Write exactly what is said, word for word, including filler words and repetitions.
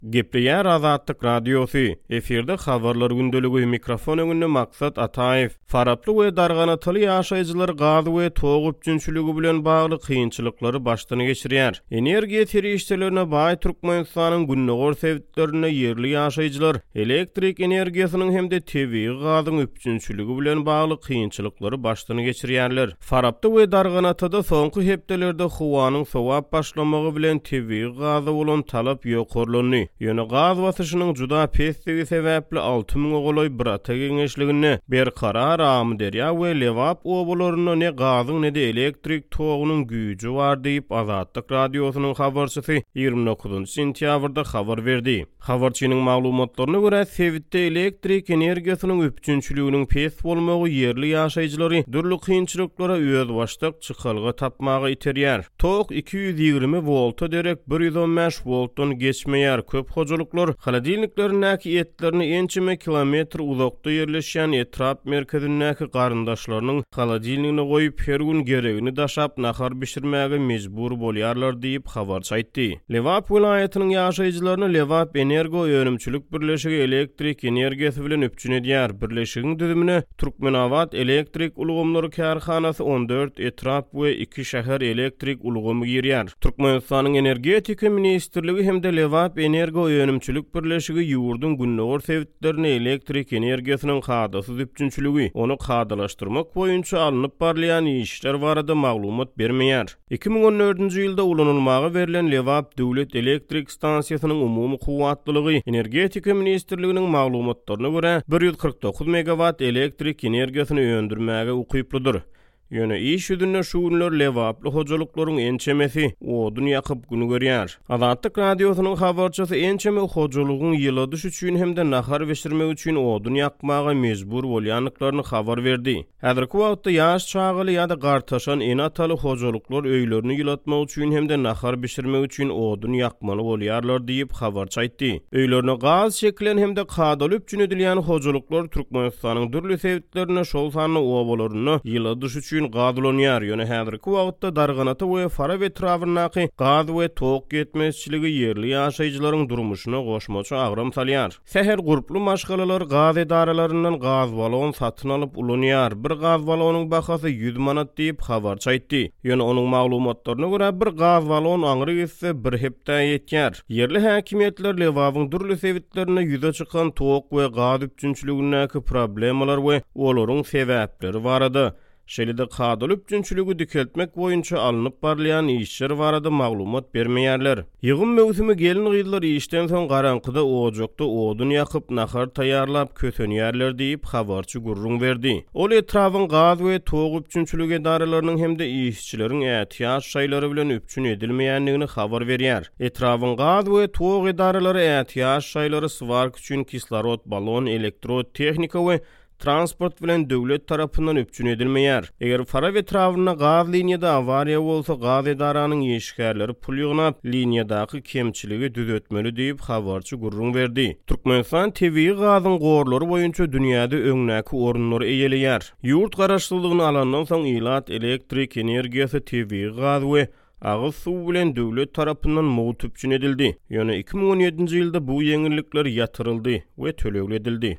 Gepleýär Azatlyk Radiosu. Eferde habarlar gündöligi mikrofon öňünde maksat Ataýew. Faraply we darganatyly ýaşaýjylar gaz we tog üçünçüligi bilen bagly kynçylyklary başdan geçirýär. Energiýa terişçilerine baý Türkmenistanyň günnägör sebäplerine ýerli ýaşaýjylar elektrik energiýasynyň hemde tebii gazyň üçünçüligi bilen bagly kynçylyklary başdan geçirýärler. Faraply we darganatyda soňky hepdelerde howanyň sowap başlamagy bilen tebii gaza bolan talap ýokurlany. Ýöne gaz basyşynyň juda pesdigi sebäpli alty mиң ogoloy brata geňeşligine ber karar am derýa we lewap obolaryna ne gazyň ne de elektrik togunyň güýji bar diýip Azatlyk Radiosynyň habarçysy ýygrimi dokuzynjy sentýabrda habar berdi. Habarçynyň maglumatlaryna görä sebitde elektrik energiýasynyň üçünçüliginiň pes bolmagy ýerli ýaşaýjylary dürli kynçylyklara öz başlyk çykalga tapmagy iterýär. Tok iki yüz ýygrimi volta derek bir yüz on beş voltdan geçmeýär. Köp hojuluklar haladilniklerindäki etlerini ençime kilometr uzakda ýerleşýän etrap merkezindäki garyndaşlarynyň haladilnikine goýup her gün geregini daşap nahar bişirmäge mejbur bolýarlar diýip habarçy aýtdy. Lewap vilayatynyň ýaşaýjylaryny Lewap Energo Öňümçülük birleşigi elektrik energiýasy bilen öpçün edýär. Birleşigiň düzümine Türkmenawat elektrik ulgamlary karhanasy on dört etrap we iki şäher elektrik ulgamy girýär. Türkmenistanyň energetika ministrligi hemde Lewap Energo Öňümçülük birleşigi ýurdun günnägör sebäplerini elektrik energiýasynyň hadasyz üçünçüligi, onu hadalaşdyrmak boýunça alınıp barlayan işler barada maglumat bermeýär. iki miň on dördünji ýylda ulanylmagy berilen Lewap döwlet elektrik stansiýasynyň umumy kuwatlylygy energetika ministrliginiň maglumatlaryna görä bir yüz kırk dokuz megawatt elektrik energiýasyny öndürmäge ukyplydyr. Ýöne iş ýüzünde şu günler lewaply hojuluklaryň ençemesi odun ýakyp günü görýär. Azatlyk Radiosynyň habarçysy ençeme hojulugyň ýyladyş üçin hemde nahar beşirmek üçin odun ýakmaga mejbur bolýanlyklaryny habar berdi. Häzirki wagtda ýaş çagyly ýa-da gartaşan enataly hojuluklar öýlerini ýylatmak üçin hemde nahar beşirmek üçin odun ýakmaly bolýarlar diýip habarçy aýtdy. Öýlerini gaz şeklen hemde kadaly üçin edilýän hojuluklar Türkmenistanyň dürli sebäplerine şol sanly obalaryny ýyladyş üçin gadylanýar. Ýöne häzirki wagtda darganaty we fara we trawrnaky gaz we tok getmezçiligi ýerli ýaşaýjylaryň durmuşyna goşmaçy agram salýar. Seher guruply maşgalalar gaz edaralarynyň gaz balon satyn alyp ulanýar. Bir gaz balonyň bahasy yüz manat diýip habarçy aýtdy. Ýöne onuň maglumatlaryna görä bir gaz balon aňry gitse bir hepde ýetýär. Ýerli häkimetler Lewabyň dürli sebäplerine ýüze çykan tok we gaz üçünçüligindäki problemalar we olaryň sebäpleri barada şeýle-de kadaly üçünçüligi dikeltmek boýunça alınıp barlayan işler barada maglumat bermeýärler. Ýygyn mewsimi gelin gyýdylar işden soň garankyda ojakda odun ýakyp nahar taýýarlap kösenýärler diýip habarçy gurrun berdi. Ol etrawyň gaz we tog üçünçüligi edaralarynyň hemde işçileriň ähtiýaç şaýlary bilen öpçün edilmeýänligini habar berýär. Etrawyň gaz we tog edaralary ähtiýaç şaýlary svark üçin kislorod balon, elektrod tehnika we transport bilen döwlet tarapyndan öpçün edilmeýär. Eger fara we trawrna gaz liniýada awariýa bolsa, gaz edaranyň ýeşikärleri pul ýygnap, liniýadaky kemçiligi düzeltmeli diýip habarçy gurrun berdi. Türkmenistan tebii gazyň gorlary boýunça dünýäde öňnäki orunlary eýeleýär. Ýurt garaşdyrlygyny alandan soň ilat elektrik energiýasy tebii gaz we agyz suw bilen döwlet tarapyndan mugy öpçün edildi. Ýöne iki miň on ýedinji ýylda bu ýeňillikler ýatyryldy we tölegledildi.